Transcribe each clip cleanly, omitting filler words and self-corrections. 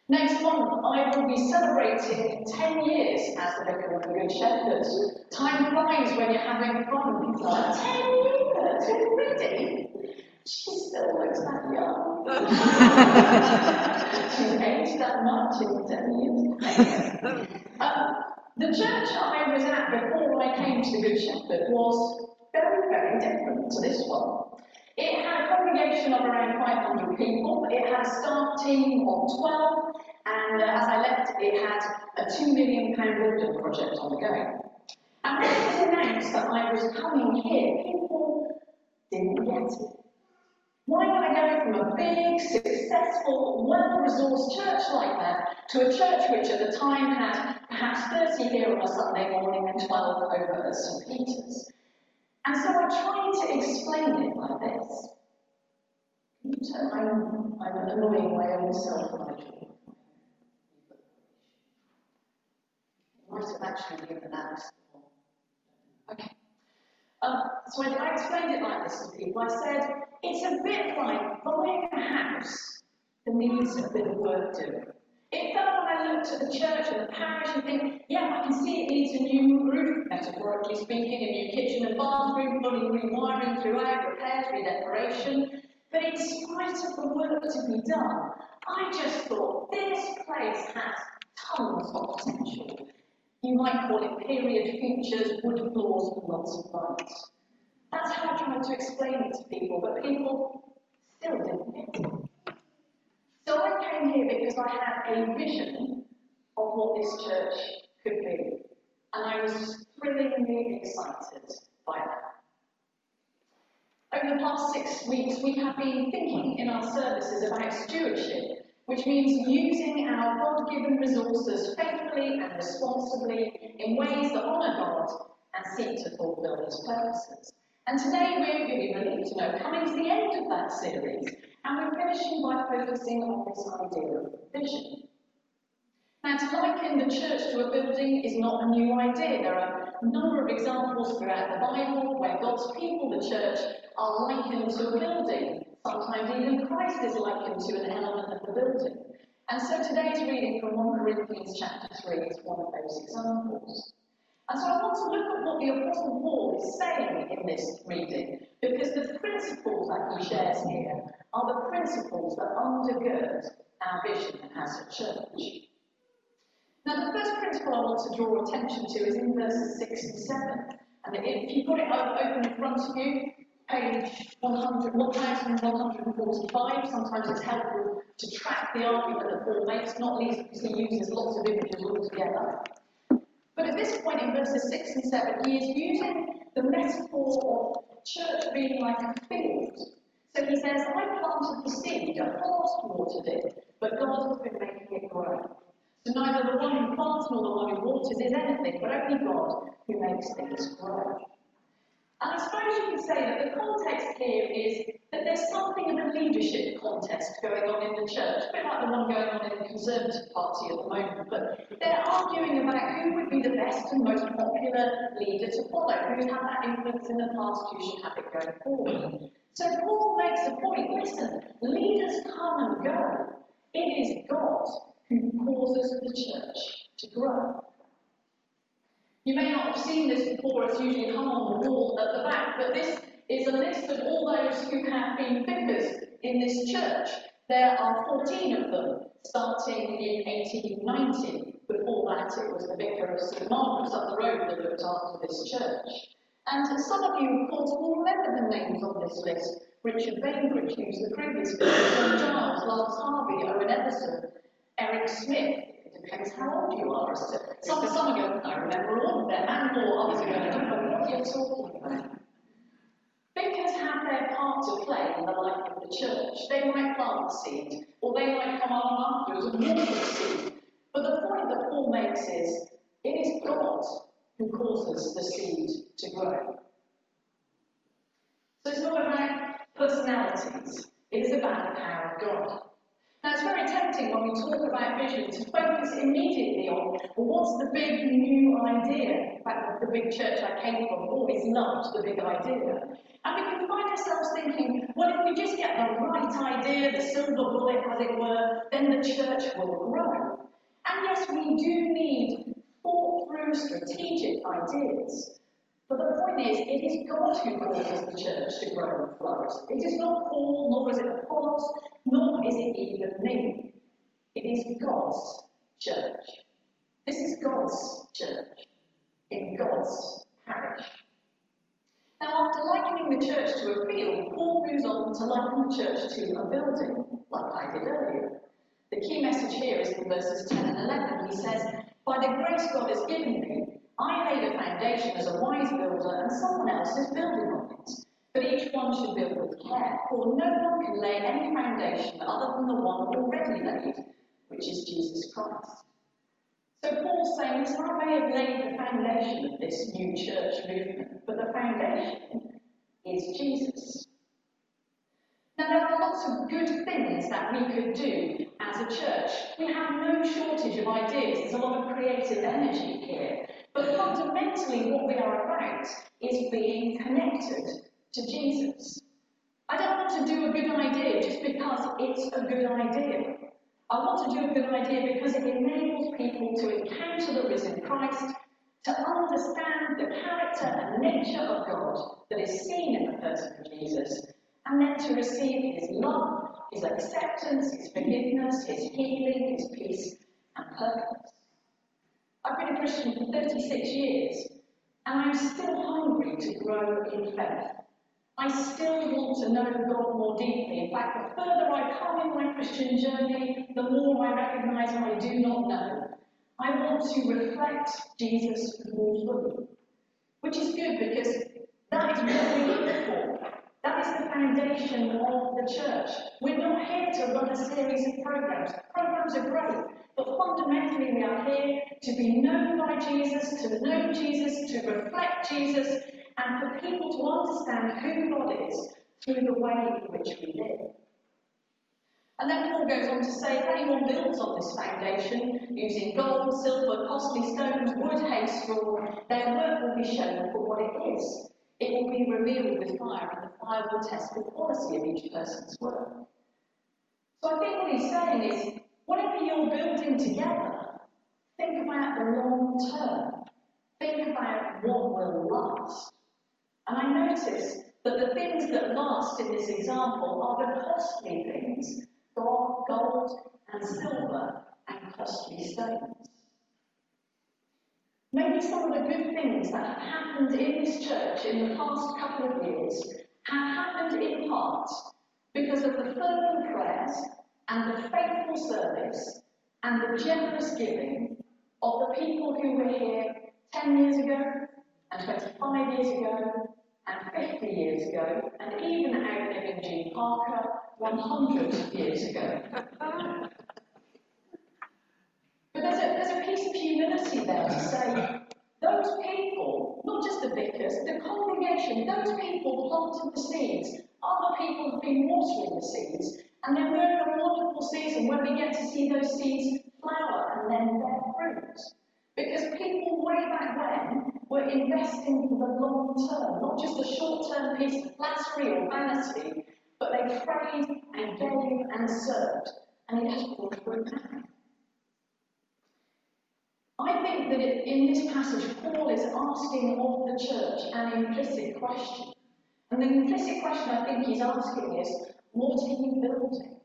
Next month, I will be celebrating 10 years as the Vicar of the Good Shepherd. Time flies when you're having fun. It's like, 10 years already? She still looks that young. She's aged that much in 10 years. The church I was at before I came to the Good Shepherd was very, very different to this one. It had a congregation of around 500 people, it had a staff team of 12, and as I left, it had a £2 million building project on the go. And when it was announced that I was coming here, people didn't get it. Why would I go from a big, successful, well-resourced church like that to a church which at the time had perhaps 30 here on a Sunday morning and 12 over at St. Peter's? And so I tried to explain it like this. I'm annoying my own self, Nigel. I might have actually given that. Okay. So I explained it like this to people. I said, it's a bit like buying a house that needs a bit of work doing. It felt when I looked at the church and the parish and think, yeah, I can see it needs a new roof, metaphorically speaking, a new kitchen and bathroom, fully rewiring throughout, repairs, redecoration. But in spite of the work to be done, I just thought this place has tons of potential. You might call it period features, wood floors, and lots of lights. That's how I tried to explain it to people, but people still didn't get it. So I came here because I had a vision of what this church could be, and I was thrillingly excited by that. Over the past 6 weeks, we have been thinking in our services about stewardship, which means using our God-given resources faithfully and responsibly in ways that honour God and seek to fulfil His purposes. And today we're really relieved to know coming to the end of that series, and we're finishing by focusing on this idea of vision. Now, to liken the church to a building is not a new idea. There are a number of examples throughout the Bible where God's people, the church, are likened to a building. Sometimes even Christ is likened to an element of the building. And so today's reading from 1 Corinthians chapter 3 is one of those examples. And so I want to look at what the Apostle Paul is saying in this reading, because the principles that he shares here are the principles that undergird our vision as a church. Now, the first principle I want to draw attention to is in verses 6 and 7. And if you've got it open in front of you, page 1145, sometimes it's helpful to track the argument that Paul makes, not least because he uses lots of images altogether. But at this point in verses 6 and 7, he is using the metaphor of church being like a field. So he says, I planted the seed, Apollos watered it, but God has been making it grow. So neither the one who plants nor the one who waters is anything, but only God who makes things grow. And I suppose you could say that the context here is that there's something of a leadership contest going on in the church, a bit like the one going on in the Conservative Party at the moment, but they're arguing about who would be the best and most popular leader to follow, who's had that influence in the past, who should have it going forward. So Paul makes a point, listen, leaders come and go. It is God who causes the church to grow. You may not have seen this before, it's usually hung on the wall at the back, but this is a list of all those who have been vicars in this church. There are 14 of them, starting in 1890. Before that, it was the vicar of St. Margaret's up the road that looked after this church. And some of you, of course, will remember the names on this list. Richard Bainbridge, who's the previous vicar, John Giles, Lance Harvey, Owen Everson, Eric Smith. It depends how old you are. Some are going, I remember all of them, and more others are going, I don't know what you're talking about. Vicars have their part to play in the life of the church. They might plant the seed, or they might come along afterwards and water the seed. But the point that Paul makes is, it is God who causes the seed to grow. So it's not about personalities, it is about the power of God. Now it's very tempting when we talk about about vision to focus immediately on, well, what's the big new idea? In fact, the big church I came from always loved the big idea. And we can find ourselves thinking, well, if we just get the right idea, the silver bullet, as it were, then the church will grow. And yes, we do need thought-through strategic ideas. But the point is, it is God who causes the church to grow and flourish. It is not Paul, nor is it Apollos, nor is it even me. It is God's church. This is God's church, in God's parish. Now, after likening the church to a field, Paul moves on to liken the church to a building, like I did earlier. The key message here is in verses 10 and 11. He says, "By the grace God has given me, I laid a foundation as a wise builder, and someone else is building on it. But each one should build with care, for no one can lay any foundation other than the one already laid, which is Jesus Christ." So Paul's saying, listen, I may have laid the foundation of this new church movement, but the foundation is Jesus. Now, there are lots of good things that we could do as a church. We have no shortage of ideas. There's a lot of creative energy here. But fundamentally, what we are about is being connected to Jesus. I don't want to do a good idea just because it's a good idea. I want to do a good idea because it enables people to encounter the risen Christ, to understand the character and nature of God that is seen in the person of Jesus, and then to receive his love, his acceptance, his forgiveness, his healing, his peace and purpose. I've been a Christian for 36 years, and I'm still hungry to grow in faith. I still want to know God more deeply. In fact, the further I come in my Christian journey, the more I recognise I do not know. I want to reflect Jesus more fully, which is good because that is what we look for. That is the foundation of the church. We're not here to run a series of programs. Programs are great, but fundamentally we are here to be known by Jesus, to know Jesus, to reflect Jesus, and for people to understand who God is through the way in which we live. And then Paul goes on to say, if anyone builds on this foundation using gold, silver, costly stones, wood, hay, straw, their work will be shown for what it is. It will be revealed with fire, and the fire will test the quality of each person's work. So I think what he's saying is, whatever you're building together, think about the long term. Think about what will last. And I notice that the things that last in this example are the costly things, gold and silver and costly stones. Maybe some of the good things that have happened in this church in the past couple of years have happened in part because of the fervent prayers and the faithful service and the generous giving of the people who were here 10 years ago and 25 years ago and 50 years ago, and even outliving Jean Parker 100 years ago. But there's a piece of humility there to say, those people, not just the vicars, the congregation, those people planted the seeds, other people have been watering the seeds, and then we're in a wonderful season where we get to see those seeds flower and then bear fruit. Because people way back when were investing for the long term, not just a short-term piece of flattery or vanity, but they prayed and gave and served, and it has brought fruit now. I think that in this passage, Paul is asking of the church an implicit question. And the implicit question I think he's asking is, what are you building?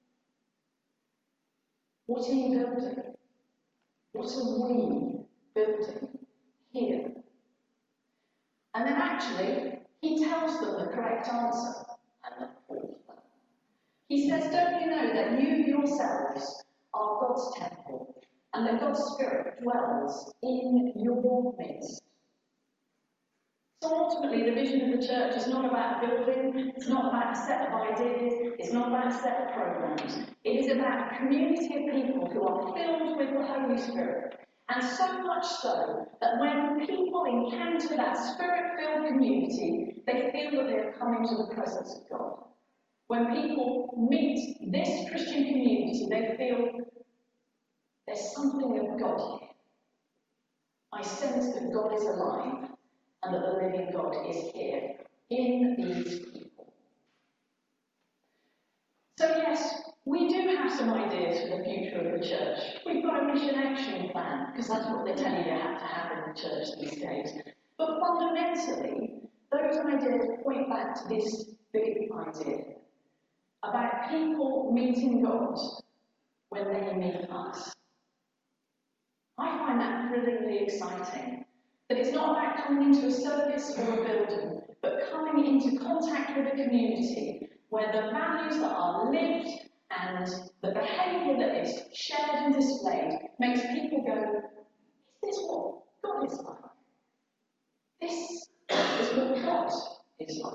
What are you building? What are we building here? And then actually, he tells them the correct answer. And he says, don't you know that you yourselves are God's temple, and that God's Spirit dwells in your midst? So ultimately, the vision of the church is not about building, it's not about a set of ideas, it's not about a set of programs. It is about a community of people who are filled with the Holy Spirit. And so much so that when people encounter that Spirit-filled community, they feel that they are coming to the presence of God. When people meet this Christian community, they feel there's something of God here. I sense that God is alive and that the living God is here in these people. So yes, we do have some ideas for the future of the church. We've got a mission action plan, because that's what they tell you have to have in the church these days. But fundamentally, those ideas point back to this big idea about people meeting God when they meet us. I find that thrillingly exciting. That it's not about coming into a service or a building, but coming into contact with a community where the values that are lived and the behaviour that is shared and displayed makes people go, is this what God is like? This is what God is like.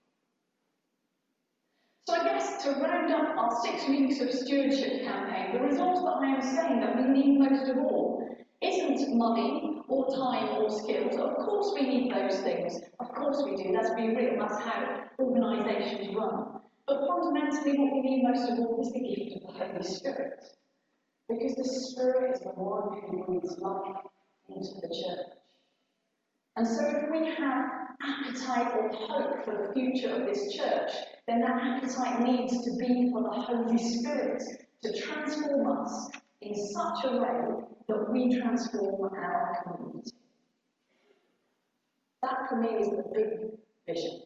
So I guess to round up our 6 weeks of stewardship campaign, the resource that I am saying that we need most of all isn't money or time or skills. Of course we need those things. Of course we do. Let's be real. That's how organisations run. But fundamentally what we need most of all is the gift of the Holy Spirit. Because the Spirit is the one who breathes life into the church. And so if we have appetite or hope for the future of this church, then that appetite needs to be for the Holy Spirit to transform us in such a way that we transform our community. That for me is the big vision.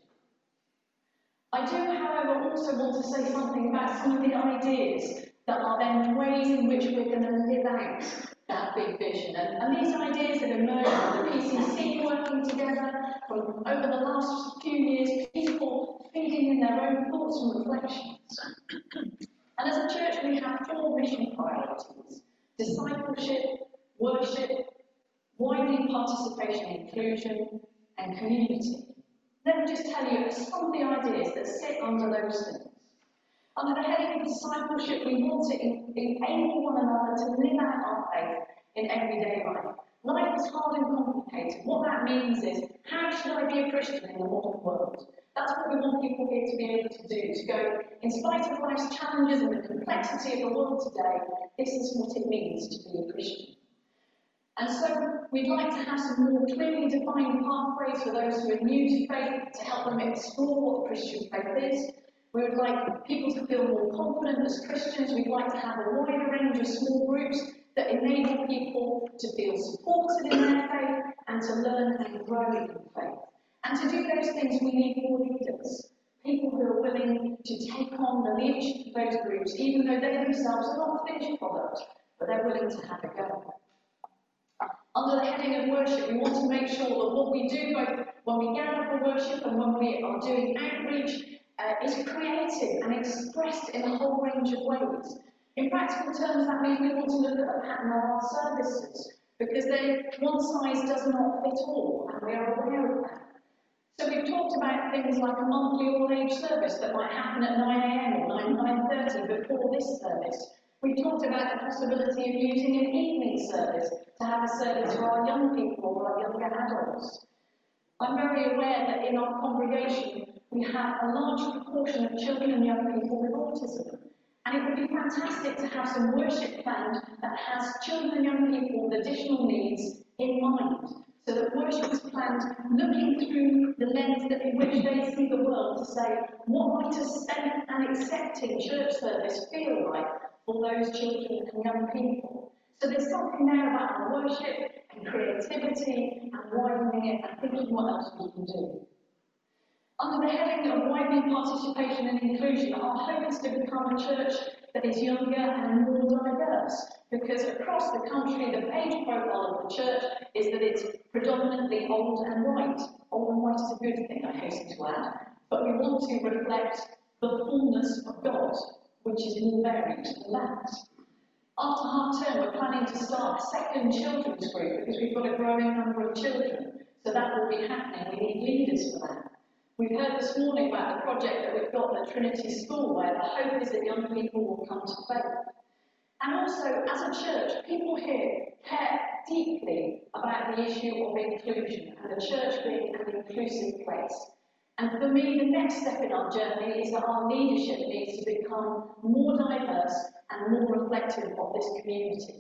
I do, however, also want to say something about some of the ideas that are then ways in which we're going to live out that big vision. And these ideas have emerged from the PCC working together, from over the last few years, people feeding in their own thoughts and reflections. And as a church, we have 4 mission priorities: discipleship, worship, widening participation and inclusion, and community. Let me just tell you some of the ideas that sit under those things. Under the heading of discipleship, we want to enable one another to live out our faith in everyday life. Life is hard and complicated. What that means is, how should I be a Christian in the modern world? That's what we want people here to be able to do, to go, in spite of life's challenges and the complexity of the world today, this is what it means to be a Christian. And so we'd like to have some more clearly defined pathways for those who are new to faith to help them explore what Christian faith is. We would like people to feel more confident as Christians. We'd like to have a wider range of small groups that enable people to feel supported in their faith and to learn and grow in faith. And to do those things, we need more leaders, people who are willing to take on the leadership of those groups, even though they themselves are not a finished product, but they're willing to have a go. Under the heading of worship, we want to make sure that what we do, both when we gather for worship and when we are doing outreach, is created and expressed in a whole range of ways. In practical terms, that means we want to look at the pattern of our services, because one size does not fit all, and we are aware of that. So we've talked about things like a monthly all-age service that might happen at 9 a.m. or 9:30 before this service. We've talked about the possibility of using an evening service to have a service for our young people or our younger adults. I'm very aware that in our congregation we have a large proportion of children and young people with autism. And it would be fantastic to have some worship planned that has children and young people with additional needs in mind. So that worship is planned looking through the lens that in which they see the world to say, what might a safe and accepting church service feel like for those children and young people? So there's something there about our worship and creativity and widening it and thinking what else we can do. Under the heading of widening participation and inclusion, our hope is to become a church that is younger and more diverse, because across the country the age profile of the church is that it's predominantly old and white. Old and white is a good thing, I hasten to add, but we want to reflect the fullness of God, which is more varied than that. After half-term, we're planning to start a second children's group because we've got a growing number of children, so that will be happening. We need leaders for that. We've heard this morning about the project that we've got at Trinity School, where the hope is that young people will come to faith. And also, as a church, people here care deeply about the issue of inclusion and the church being an inclusive place. And for me, the next step in our journey is that our leadership needs to become more diverse and more reflective of this community.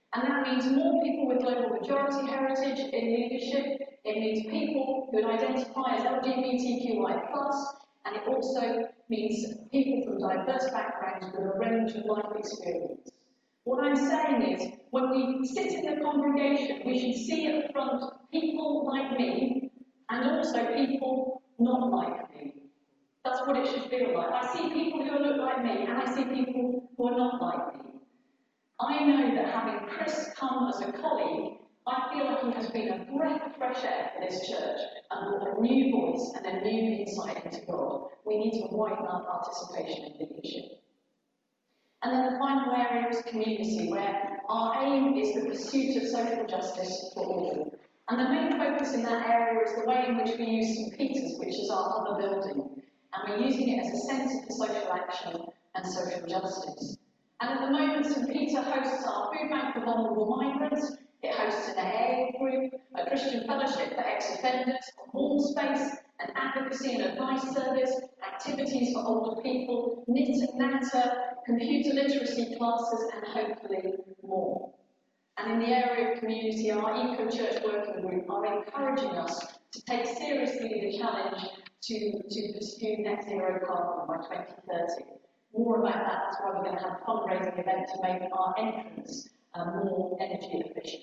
And that means more people with global majority heritage in leadership. It means people who identify as LGBTQI+, and it also means people from diverse backgrounds with a range of life experience. What I'm saying is, when we sit in the congregation, we should see at the front people like me, and also people not like me. That's what it should feel like. I see people who look like me, and I see people who are not like me. I know that having Chris come as a colleague, I feel like he has been a breath of fresh air for this church and brought a new voice and a new insight into God. We need to widen our participation in leadership. And then the final area is community, where our aim is the pursuit of social justice for all. And the main focus in that area is the way in which we use St. Peter's, which is our other building. And we're using it as a centre for social action and social justice. And at the moment, St. Peter hosts our food bank for vulnerable migrants. It hosts an AA group, a Christian fellowship for ex-offenders, a hall space, an advocacy and advice service, activities for older people, knit and natter, computer literacy classes, and hopefully more. And in the area of community, our Eco-Church Working Group are encouraging us to take seriously the challenge to pursue net zero carbon by 2030. More about that, that's why we're going to have a fundraising event to make our entrance more energy efficient.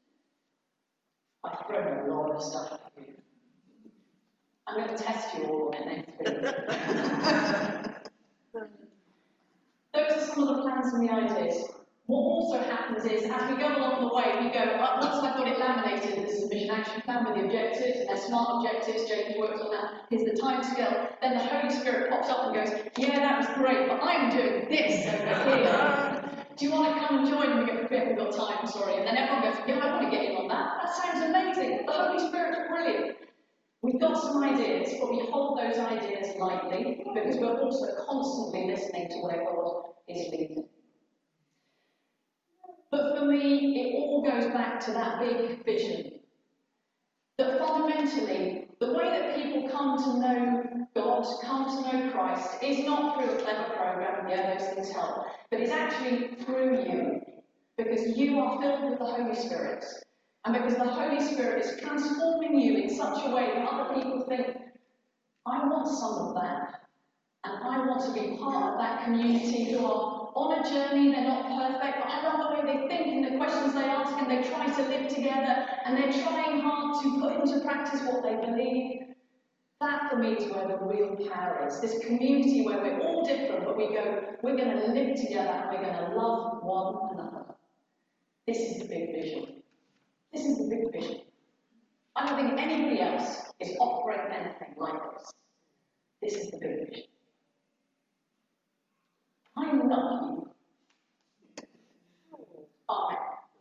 I've thrown a lot of stuff at you. I'm going to test you all on it next week. Those are some of the plans and the ideas. What also happens is, as we go along the way, we go, once I've got it laminated, this is a mission action plan with the objectives, and they're smart objectives, James worked on that, here's the time scale, then the Holy Spirit pops up and goes, yeah, that was great, but I'm doing this over here. Do you want to come and join? And we go, yeah, we've got time, sorry. And then everyone goes, yeah, I want to get in on that. That sounds amazing. The Holy Spirit's brilliant. We've got some ideas, but we hold those ideas lightly because we're also constantly listening to where God is leading. But for me, it all goes back to that big vision. That fundamentally, the way that people come to know God, come to know Christ, is not through a clever program, yeah, those things help, but it's actually through you. Because you are filled with the Holy Spirit. And because the Holy Spirit is transforming you in such a way that other people think, I want some of that. And I want to be part of that community who are on a journey, they're not perfect, but I love the way they think and the questions they ask, and they try to live together, and they're trying hard to put into practice what they believe. That for me is where the real power is. This community where we're all different, but we go, we're going to live together and we're going to love one another. This is the big vision. This is the big vision. I don't think anybody else is offering anything like this. This is the big vision. I'm lucky